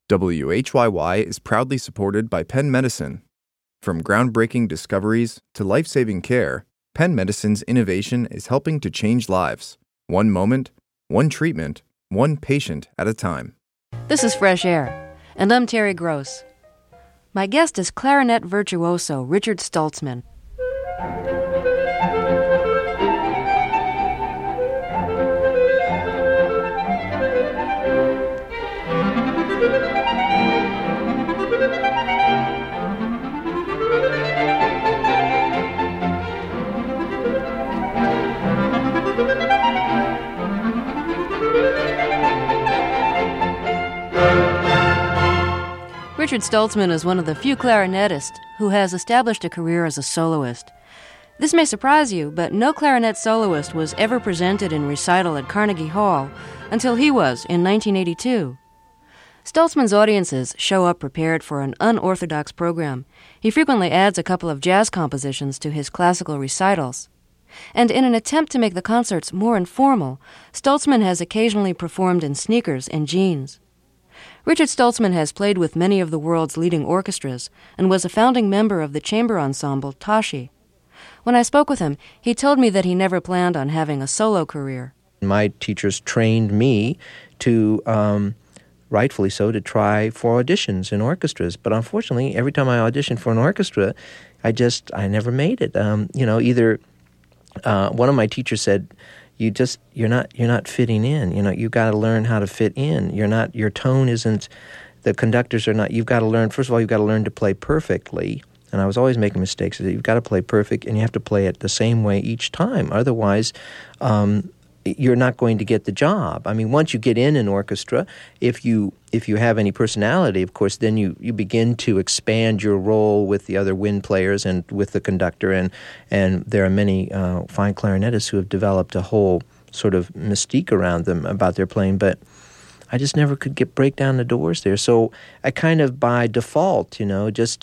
WHYY is proudly supported by Penn Medicine. From groundbreaking discoveries to life-saving care, Penn Medicine's innovation is helping to change lives. One moment, one treatment, one patient at a time. This is Fresh Air, and I'm Terry Gross. My guest is clarinet virtuoso Richard Stoltzman. Richard Stoltzman is one of the few clarinetists who has established a career as a soloist. This may surprise you, but no clarinet soloist was ever presented in recital at Carnegie Hall until he was in 1982. Stoltzman's audiences show up prepared for an unorthodox program. He frequently adds a couple of jazz compositions to his classical recitals. And in an attempt to make the concerts more informal, Stoltzman has occasionally performed in sneakers and jeans. Richard Stoltzman has played with many of the world's leading orchestras and was a founding member of the chamber ensemble Tashi. When I spoke with him, he told me that he never planned on having a solo career. My teachers trained me to, rightfully so, to try for auditions in orchestras. But unfortunately, every time I auditioned for an orchestra, I never made it. Either one of my teachers said, you're not fitting in. You've got to learn how to fit in. Your tone isn't, the conductors are not, you've got to learn, first of all, you've got to learn to play perfectly. And I was always making mistakes. You've got to play perfect, and you have to play it the same way each time. Otherwise, you're not going to get the job. I mean, once you get in an orchestra, if you have any personality, of course, then you begin to expand your role with the other wind players and with the conductor, and there are many fine clarinetists who have developed a whole sort of mystique around them about their playing, but I just never could break down the doors there. So I kind of by default, just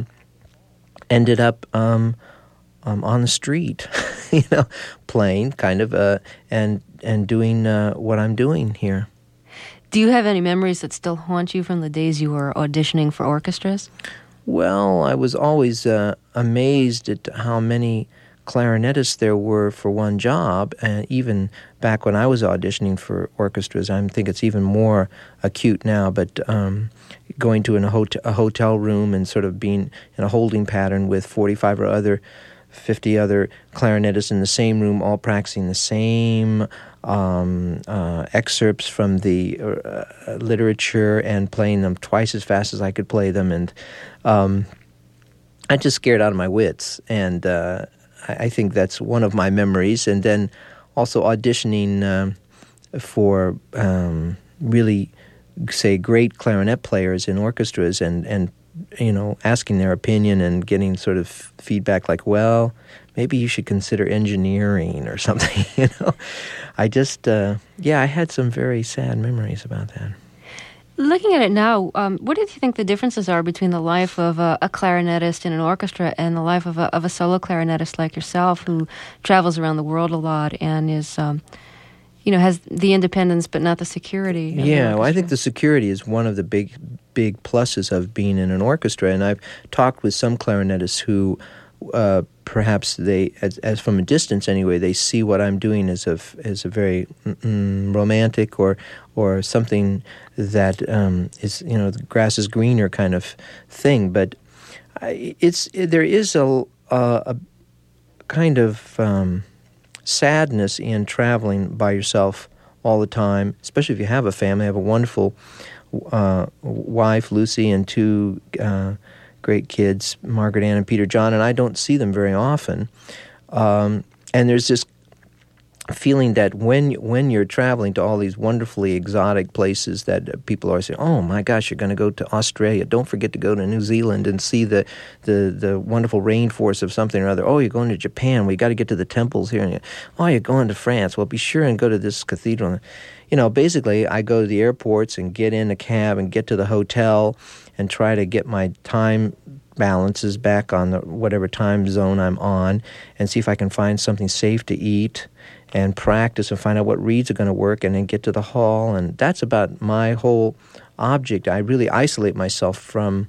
ended up on the street, playing kind of and doing what I'm doing here. Do you have any memories that still haunt you from the days you were auditioning for orchestras? Well, I was always amazed at how many clarinetists there were for one job, and even back when I was auditioning for orchestras, I think it's even more acute now, but going to a hotel room and sort of being in a holding pattern with 50 other clarinetists in the same room, all practicing the same excerpts from the literature and playing them twice as fast as I could play them. And I just scared out of my wits. And I think that's one of my memories. And then also auditioning for really, say, great clarinet players in orchestras and asking their opinion and getting sort of feedback like, well, maybe you should consider engineering or something, I just, I had some very sad memories about that. Looking at it now, what do you think the differences are between the life of a clarinetist in an orchestra and the life of a solo clarinetist like yourself who travels around the world a lot and is... has the independence but not the security. Yeah, well, I think the security is one of the big pluses of being in an orchestra. And I've talked with some clarinetists who perhaps they, as from a distance anyway, they see what I'm doing as a very romantic or something that is, the grass is greener kind of thing. But there is a kind of... sadness in traveling by yourself all the time, especially if you have a family. I have a wonderful wife, Lucy, and two great kids, Margaret Ann and Peter John, and I don't see them very often. And there's this feeling that when you're traveling to all these wonderfully exotic places that people always say, oh my gosh, you're going to go to Australia, don't forget to go to New Zealand and see the wonderful rainforest of something or other. Oh, you're going to Japan, we got to get to the temples here. And you're going to France, well, be sure and go to this cathedral. Basically I go to the airports and get in a cab and get to the hotel and try to get my time balances back on whatever time zone I'm on and see if I can find something safe to eat and practice and find out what reeds are going to work and then get to the hall. And that's about my whole object, I really isolate myself from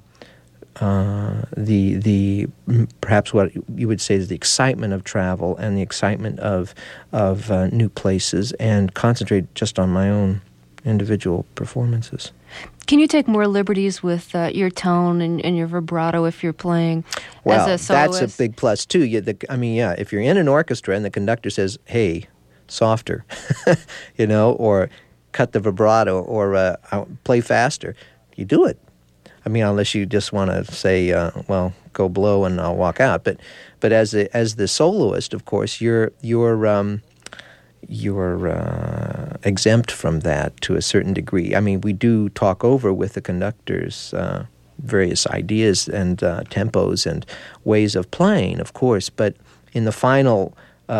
the perhaps what you would say is the excitement of travel and the excitement of new places, and concentrate just on my own individual performances. Can you take more liberties with your tone and your vibrato if you're playing as a soloist? That's a big plus too. If you're in an orchestra and the conductor says, "Hey, softer," or cut the vibrato, or play faster, you do it. Unless you just want to say, go blow and I'll walk out. But as the soloist, of course, you're exempt from that to a certain degree. We do talk over with the conductors various ideas and tempos and ways of playing, of course. But in the final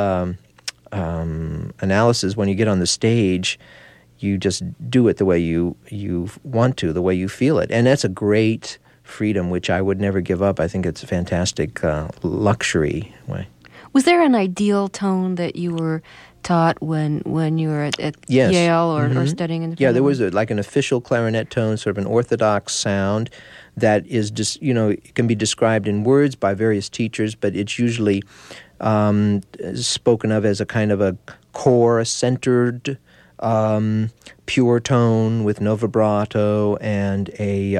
analysis, when you get on the stage, you just do it the way you want to, the way you feel it. And that's a great freedom, which I would never give up. I think it's a fantastic luxury way. Was there an ideal tone that you were taught when you were at Yes. Yale or studying in the Yeah, there was an official clarinet tone, sort of an orthodox sound that is just, it can be described in words by various teachers, but it's usually spoken of as a kind of a core, a centered, pure tone with no vibrato and a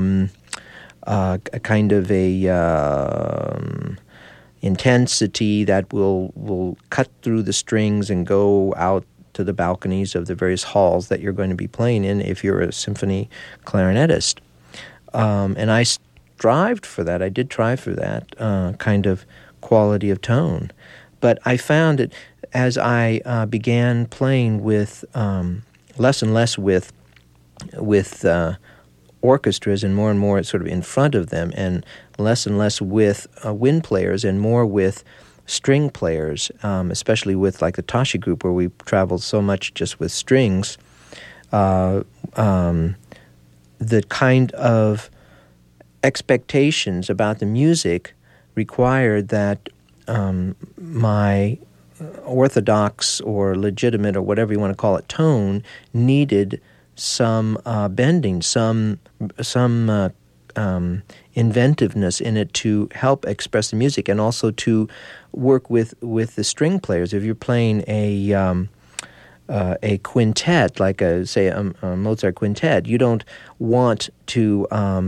kind of intensity that will cut through the strings and go out to the balconies of the various halls that you're going to be playing in if you're a symphony clarinetist. And I strived for that. I did try for that kind of quality of tone. But I found that as I began playing with less and less with orchestras and more sort of in front of them, and less with wind players and more with string players, especially with like the Tashi group where we traveled so much just with strings, the kind of expectations about the music required that my orthodox or legitimate or whatever you want to call it tone needed some bending, some inventiveness in it to help express the music, and also to work with the string players. If you're playing a quintet, like a Mozart quintet, you don't want to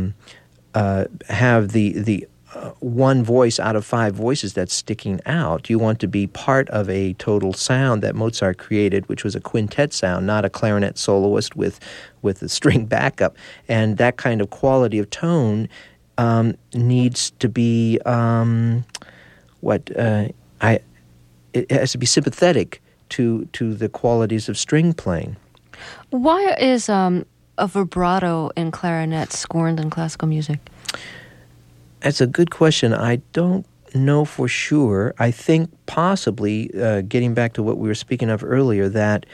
have the one voice out of five voices that's sticking out. You want to be part of a total sound that Mozart created, which was a quintet sound, not a clarinet soloist with a string backup. And that kind of quality of tone needs to be it has to be sympathetic to the qualities of string playing. Why is a vibrato in clarinet scorned in classical music? That's a good question. I don't know for sure. I think possibly, getting back to what we were speaking of earlier, that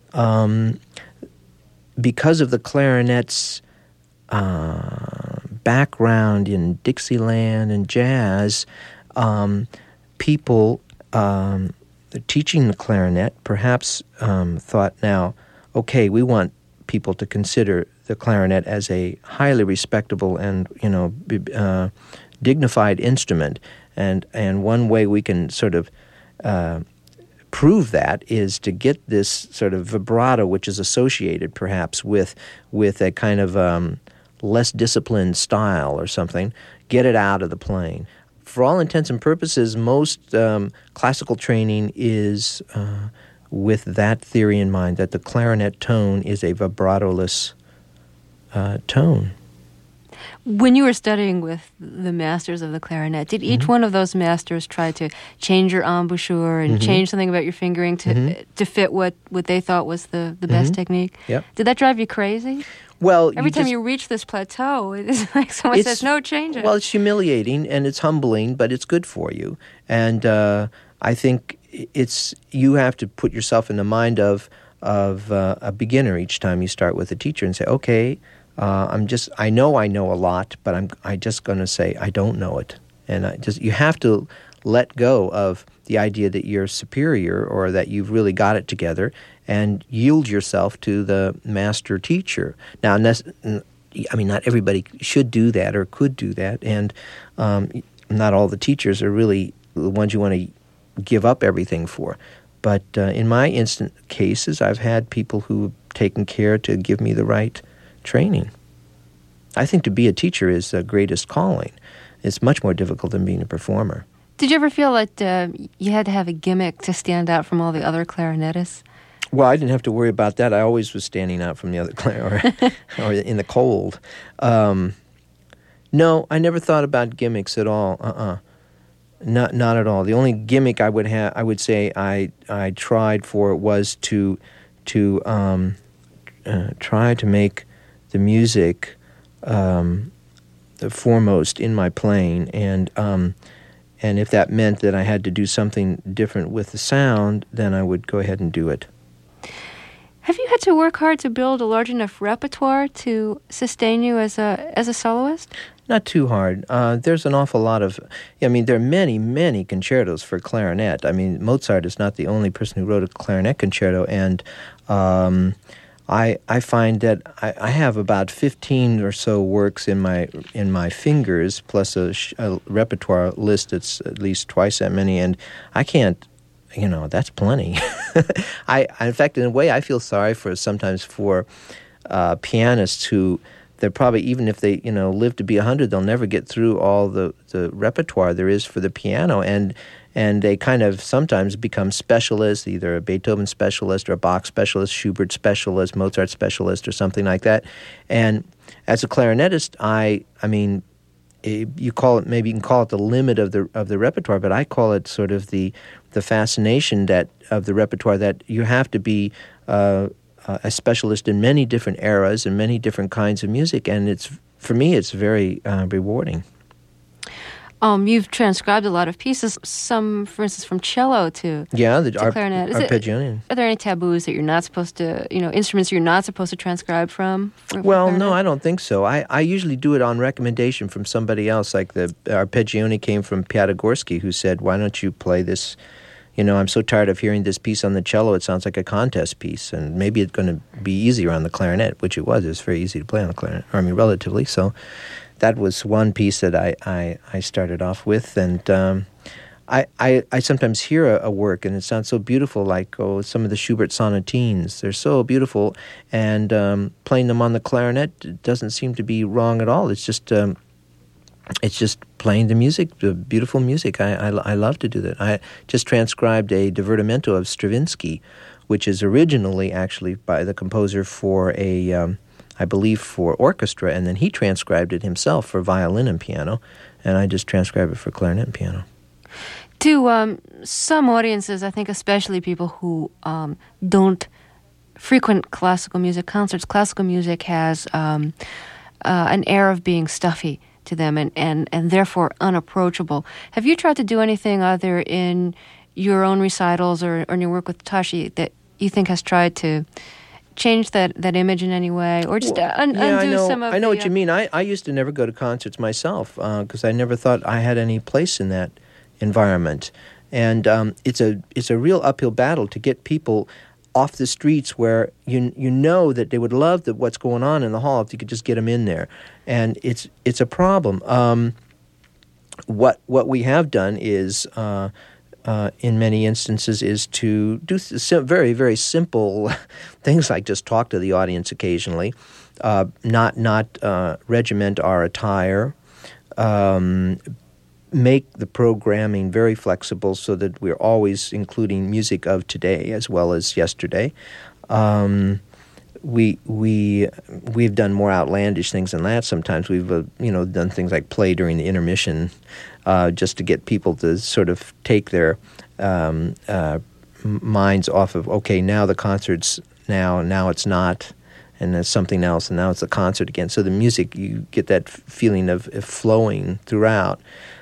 because of the clarinet's background in Dixieland and jazz, people teaching the clarinet perhaps thought, now, okay, we want people to consider the clarinet as a highly respectable and dignified instrument, and one way we can sort of prove that is to get this sort of vibrato, which is associated perhaps with a kind of less disciplined style or something, get it out of the playing. For all intents and purposes, most classical training is with that theory in mind, that the clarinet tone is a vibrato-less tone. When you were studying with the masters of the clarinet, did each one of those masters try to change your embouchure and change something about your fingering to fit what they thought was the best technique? Yep. Did that drive you crazy? Well, every time you reach this plateau, it's like someone says, no, change it. Well, it's humiliating and it's humbling, but it's good for you. And I think you have to put yourself in the mind of a beginner each time you start with a teacher and say, okay, I know a lot, but I'm just going to say I don't know it. And you have to let go of the idea that you're superior or that you've really got it together, and yield yourself to the master teacher. Now, not everybody should do that or could do that, and not all the teachers are really the ones you want to give up everything for. But in my instant cases, I've had people who've taken care to give me the right training. I think to be a teacher is the greatest calling. It's much more difficult than being a performer. Did you ever feel like you had to have a gimmick to stand out from all the other clarinetists? Well, I didn't have to worry about that. I always was standing out from the other or in the cold. No, I never thought about gimmicks at all. Not at all. The only gimmick I would say I tried for was to try to make the music the foremost in my playing, and if that meant that I had to do something different with the sound, then I would go ahead and do it. Have you had to work hard to build a large enough repertoire to sustain you as a soloist? Not too hard. There's an awful lot of... there are many, many concertos for clarinet. Mozart is not the only person who wrote a clarinet concerto, and I find that I have about 15 or so works in my fingers, plus a repertoire list that's at least twice that many, and I can't... that's plenty. In fact, in a way, I feel sorry sometimes for pianists who... They're probably, even if they, live to be 100, they'll never get through all the repertoire there is for the piano, and they kind of sometimes become specialists, either a Beethoven specialist or a Bach specialist, Schubert specialist, Mozart specialist, or something like that. And as a clarinetist, you can call it the limit of the repertoire, but I call it sort of the fascination of the repertoire, that you have to be a specialist in many different eras and many different kinds of music, and for me it's very rewarding. You've transcribed a lot of pieces, some, for instance, from cello to clarinet. Arpeggione. Are there any taboos that you're not supposed to, instruments you're not supposed to transcribe from? Well, no, I don't think so. I usually do it on recommendation from somebody else, like the Arpeggione came from Piatigorsky, who said, why don't you play this? I'm so tired of hearing this piece on the cello. It sounds like a contest piece, and maybe it's going to be easier on the clarinet, which it was. It was very easy to play on the clarinet, relatively. So that was one piece that I started off with, and I sometimes hear a work, and it sounds so beautiful, like some of the Schubert sonatines. They're so beautiful, and playing them on the clarinet doesn't seem to be wrong at all. It's just playing the music, the beautiful music. I love to do that. I just transcribed a divertimento of Stravinsky, which is originally actually by the composer for I believe for orchestra, and then he transcribed it himself for violin and piano, and I just transcribed it for clarinet and piano. To some audiences, I think especially people who don't frequent classical music concerts, classical music has an air of being stuffy to them and therefore unapproachable. Have you tried to do anything either in your own recitals or in your work with Tashi that you think has tried to change that image in any way, or just undo some of I know what you mean. I used to never go to concerts myself because I never thought I had any place in that environment. And it's a real uphill battle to get people off the streets where you know that they would love what's going on in the hall if you could just get them in there. And it's a problem. What we have done is, in many instances, is to do very, very simple things like just talk to the audience occasionally, not regiment our attire, make the programming very flexible so that we're always including music of today as well as yesterday. We've done more outlandish things than that. Sometimes we've done things like play during the intermission, just to get people to sort of take their minds off of, okay, now the concert's now it's not, and there's something else, and now it's a concert again. So the music, you get that feeling of flowing throughout.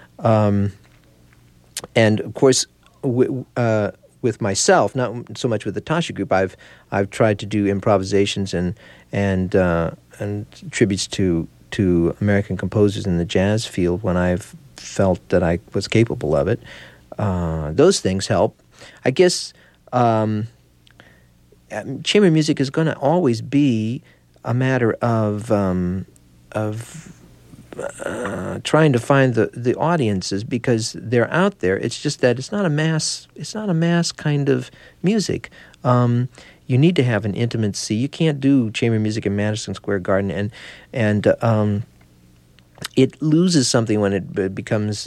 And of course, with myself, not so much with the Tashi group, I've tried to do improvisations and tributes to American composers in the jazz field when I've felt that I was capable of it. Those things help. I guess chamber music is going to always be a matter of trying to find the audiences because they're out there. It's just that it's not a mass kind of music. You need to have an intimacy. You can't do chamber music in Madison Square Garden, and it loses something when it becomes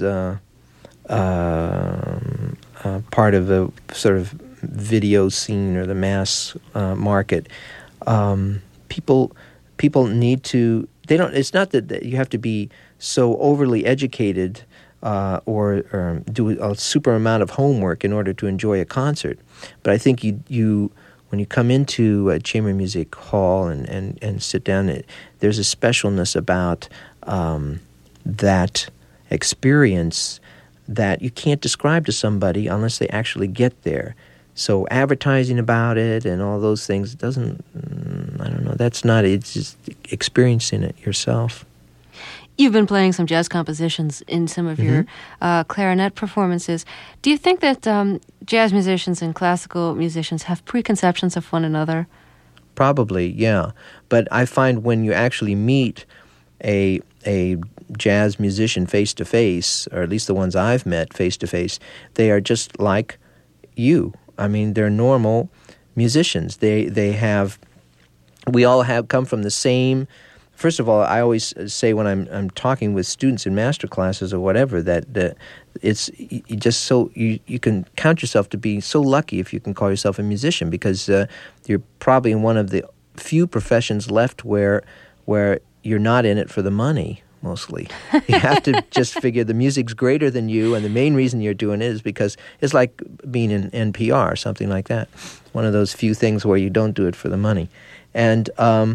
part of the sort of video scene or the mass market. People need to. They don't. It's not that you have to be so overly educated or do a super amount of homework in order to enjoy a concert. But I think you when you come into a chamber music hall and sit down, there's a specialness about that experience that you can't describe to somebody unless they actually get there. So advertising about it and all those things doesn't, I don't know, that's not, it's just experiencing it yourself. You've been playing some jazz compositions in some of your clarinet performances. Do you think that jazz musicians and classical musicians have preconceptions of one another? Probably, yeah. But I find when you actually meet a jazz musician face-to-face, or at least the ones I've met face-to-face, they are just like you. I mean, they're normal musicians. We all have come from the same. First of all, I always say when I'm talking with students in master classes or whatever that it's you just so you can count yourself to be so lucky if you can call yourself a musician, because you're probably in one of the few professions left where you're not in it for the money. Mostly. You have to just figure the music's greater than you, and the main reason you're doing it is because it's like being in NPR or something like that. One of those few things where you don't do it for the money. And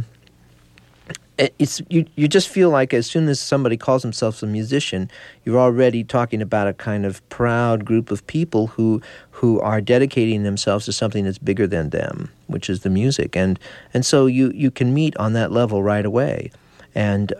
you just feel like as soon as somebody calls themselves a musician, you're already talking about a kind of proud group of people who are dedicating themselves to something that's bigger than them, which is the music. And so you can meet on that level right away. And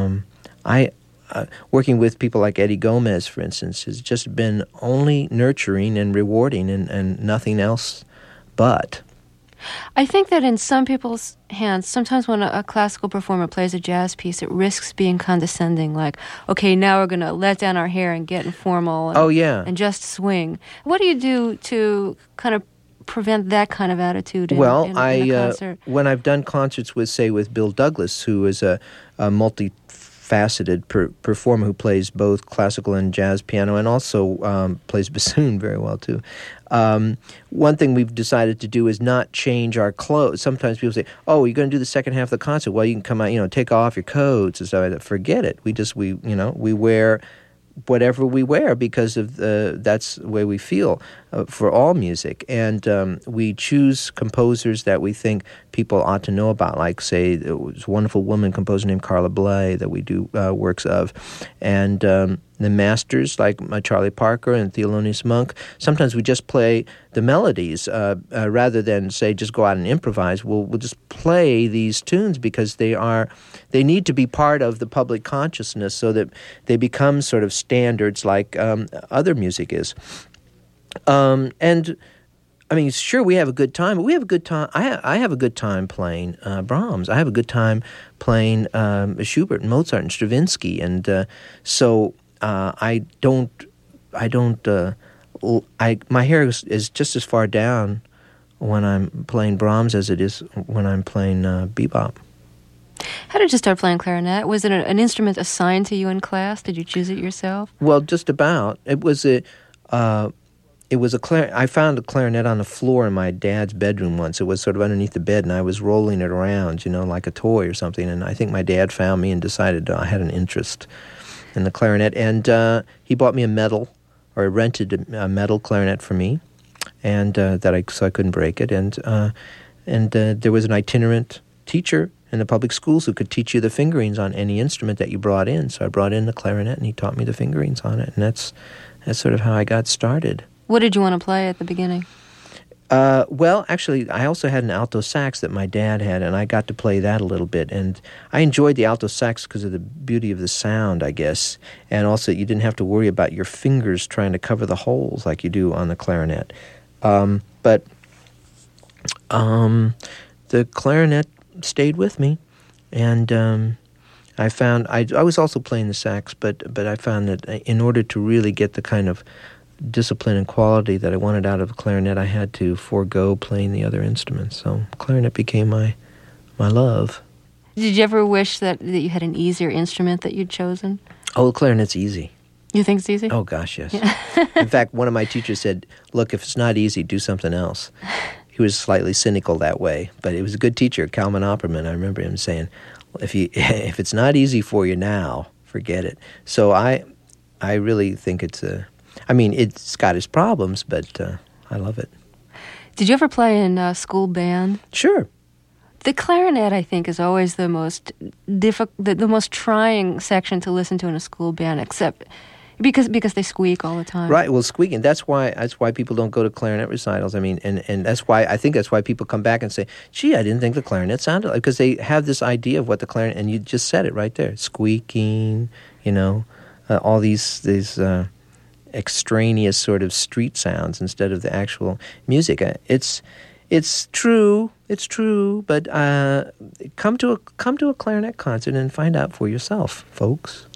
working with people like Eddie Gomez, for instance, has just been only nurturing and rewarding and nothing else but. I think that in some people's hands, sometimes when a classical performer plays a jazz piece, it risks being condescending, like, okay, now we're going to let down our hair and get informal and just swing. What do you do to kind of prevent that kind kind of attitude in a concert? When I've done concerts with Bill Douglas, who is a multifaceted performer who plays both classical and jazz piano and also plays bassoon very well too. One thing we've decided to do is not change our clothes. Sometimes people say, "Oh, you're going to do the second half of the concert. Well, you can come out, take off your coats and stuff like that." Forget it. We wear whatever we wear because of that's the way we feel for all music. And we choose composers that we think people ought to know about, like, say, there was a wonderful woman composer named Carla Bley that we do works of. And the masters like Charlie Parker and Thelonious Monk, sometimes we just play the melodies rather than, say, just go out and improvise. We'll just play these tunes because they need to be part of the public consciousness so that they become sort of standards like other music is. And I mean, sure, we have a good time, but we have a good time. I have a good time playing Brahms. I have a good time playing Schubert and Mozart and Stravinsky, and so my hair is just as far down when I'm playing Brahms as it is when I'm playing bebop. How did you start playing clarinet? Was it an instrument assigned to you in class? Did you choose it yourself? Well, just about. It was a I found a clarinet on the floor in my dad's bedroom once. It was sort of underneath the bed, and I was rolling it around, like a toy or something. And I think my dad found me and decided I had an interest in the clarinet. And he bought me a metal, or rented a metal clarinet for me, and so I couldn't break it. And there was an itinerant teacher in the public schools who could teach you the fingerings on any instrument that you brought in. So I brought in the clarinet, and he taught me the fingerings on it. And that's sort of how I got started. What did you want to play at the beginning? Well, actually, I also had an alto sax that my dad had, and I got to play that a little bit. And I enjoyed the alto sax because of the beauty of the sound, I guess. And also, you didn't have to worry about your fingers trying to cover the holes like you do on the clarinet. But The clarinet stayed with me, and I found I was also playing the sax, but I found that in order to really get the kind of discipline and quality that I wanted out of a clarinet, I had to forego playing the other instruments. So clarinet became my love. Did you ever wish that you had an easier instrument that you'd chosen? Oh, clarinet's easy. You think it's easy? Oh, gosh, yes. In fact, one of my teachers said, look, if it's not easy, do something else. He was slightly cynical that way, but he was a good teacher, Kalman Opperman. I remember him saying, if it's not easy for you now, forget it. So I really think it's got its problems, but I love it. Did you ever play in a school band? Sure. The clarinet, I think, is always the most the most trying section to listen to in a school band, except because they squeak all the time. Right. Well, squeaking. That's why people don't go to clarinet recitals. I mean, and that's why people come back and say, "Gee, I didn't think the clarinet sounded like," because they have this idea of what the clarinet, and you just said it right there, squeaking. All these extraneous sort of street sounds instead of the actual music. It's true, but come to a clarinet concert and find out for yourself, folks.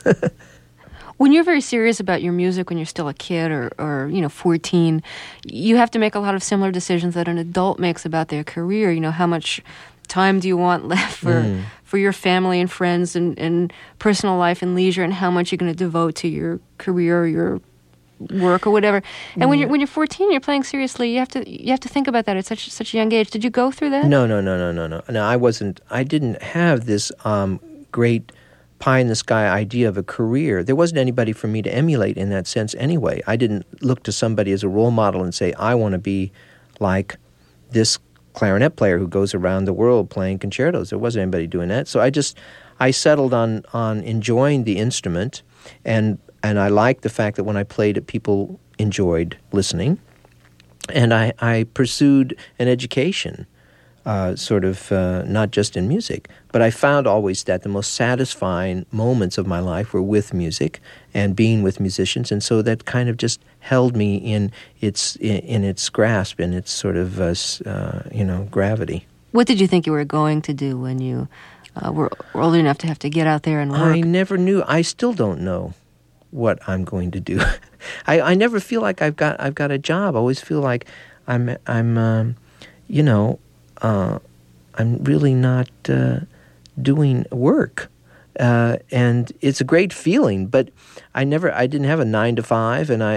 When you're very serious about your music when you're still a kid or 14, you have to make a lot of similar decisions that an adult makes about their career. How much time do you want left for your family and friends and personal life and leisure, and how much you're going to devote to your career or your work or whatever. And when you're 14, you're playing seriously. You have to think about that at such a young age. Did you go through that? No. No, I wasn't. I didn't have this great pie in the sky idea of a career. There wasn't anybody for me to emulate in that sense anyway. I didn't look to somebody as a role model and say, I want to be like this clarinet player who goes around the world playing concertos. There wasn't anybody doing that. So I settled on enjoying the instrument, and I liked the fact that when I played it, people enjoyed listening. And I pursued an education, not just in music. But I found always that the most satisfying moments of my life were with music and being with musicians. And so that kind of just held me in its grasp, in its sort of, gravity. What did you think you were going to do when you were old enough to have to get out there and work? I never knew. I still don't know what I'm going to do. I never feel like I've got a job. I always feel like I'm really not doing work, and it's a great feeling. But I didn't have a 9 to 5, and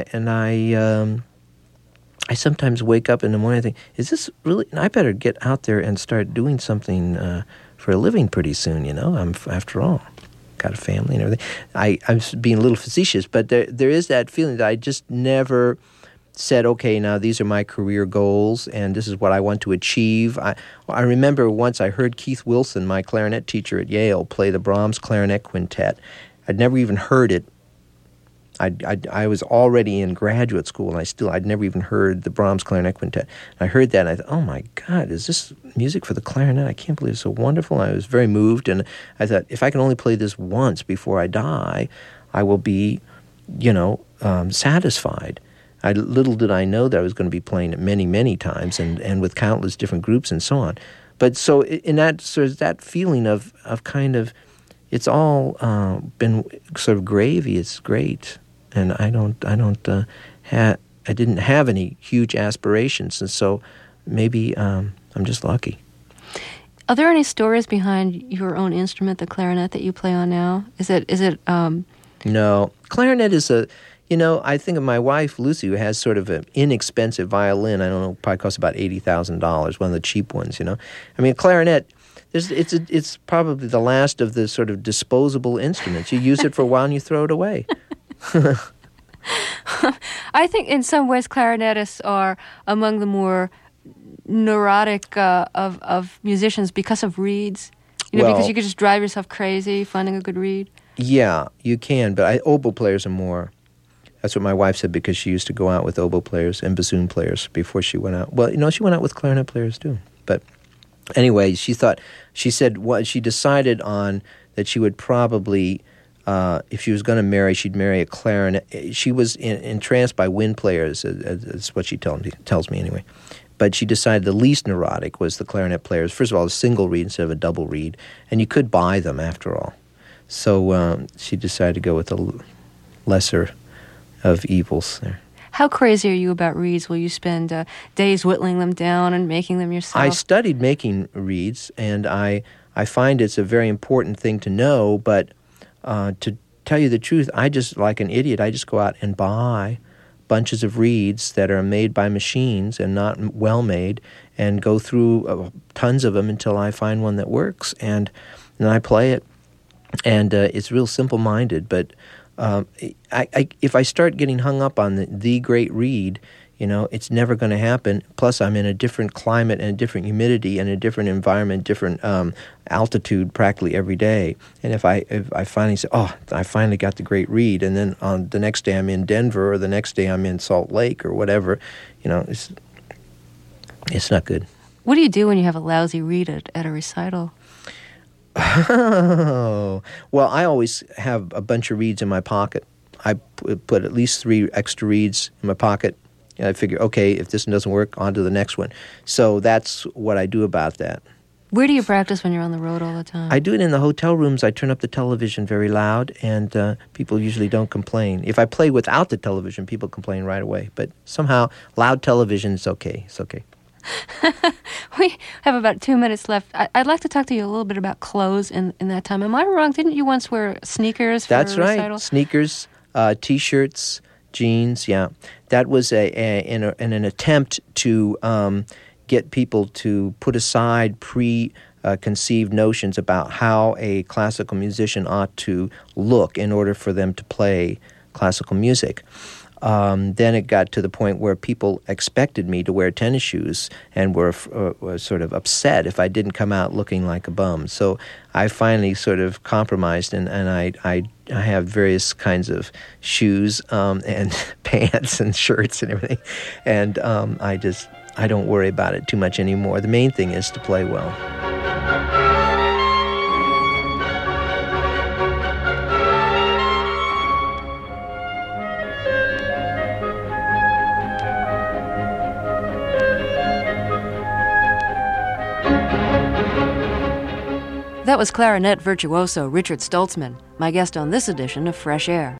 I sometimes wake up in the morning and think, is this really? I better get out there and start doing something for a living pretty soon. I'm after all got a family and everything. I'm being a little facetious, but there is that feeling that I just never said, okay, now these are my career goals and this is what I want to achieve. I remember once I heard Keith Wilson, my clarinet teacher at Yale, play the Brahms Clarinet Quintet. I'd never even heard it. I was already in graduate school, and I'd never even heard the Brahms Clarinet Quintet. And I heard that, and I thought, oh my God, is this music for the clarinet? I can't believe it's so wonderful. I was very moved, and I thought, if I can only play this once before I die, I will be, satisfied. Little did I know that I was going to be playing it many, many times, and with countless different groups and so on. But so in that sort of that feeling of kind of, it's all been sort of gravy. It's great. And I didn't have any huge aspirations, and so maybe I'm just lucky. Are there any stories behind your own instrument, the clarinet that you play on now? Is it? No, clarinet is I think of my wife Lucy, who has sort of an inexpensive violin. I don't know, probably costs about $80,000, one of the cheap ones. I mean, clarinet. It's probably the last of the sort of disposable instruments. You use it for a while and you throw it away. I think in some ways clarinetists are among the more neurotic of musicians because of reeds. Because you could just drive yourself crazy finding a good reed. Yeah, you can, but oboe players are more. That's what my wife said, because she used to go out with oboe players and bassoon players before she went out. Well, she went out with clarinet players too. But anyway, she decided on that she would probably, if she was going to marry, she'd marry a clarinet. She was entranced by wind players, that's what she tells me anyway. But she decided the least neurotic was the clarinet players. First of all, a single reed instead of a double reed, and you could buy them after all. So she decided to go with the lesser of evils there. How crazy are you about reeds? Will you spend days whittling them down and making them yourself? I studied making reeds, and I find it's a very important thing to know, but to tell you the truth, I just, like an idiot, I just go out and buy bunches of reeds that are made by machines and not well made, and go through tons of them until I find one that works, and then I play it. And it's real simple-minded, but if I start getting hung up on the great reed, it's never going to happen. Plus, I'm in a different climate and a different humidity and a different environment, different altitude practically every day. And if I finally say, oh, I finally got the great reed, and then on the next day I'm in Denver, or the next day I'm in Salt Lake, or whatever, it's not good. What do you do when you have a lousy reed at a recital? Oh, well, I always have a bunch of reeds in my pocket. I put at least 3 extra reeds in my pocket. And I figure, okay, if this one doesn't work, on to the next one. So that's what I do about that. Where do you practice when you're on the road all the time? I do it in the hotel rooms. I turn up the television very loud, and people usually don't complain. If I play without the television, people complain right away. But somehow, loud television is okay. It's okay. We have about 2 minutes left. I'd like to talk to you a little bit about clothes in that time. Am I wrong? Didn't you once wear sneakers for That's a recital? Right. Sneakers, T-shirts, jeans, yeah. That was in an attempt to get people to put aside preconceived notions about how a classical musician ought to look in order for them to play classical music. Then it got to the point where people expected me to wear tennis shoes and were sort of upset if I didn't come out looking like a bum. So I finally sort of compromised, and I have various kinds of shoes and pants and shirts and everything. And I don't worry about it too much anymore. The main thing is to play well. That was clarinet virtuoso Richard Stoltzman, my guest on this edition of Fresh Air.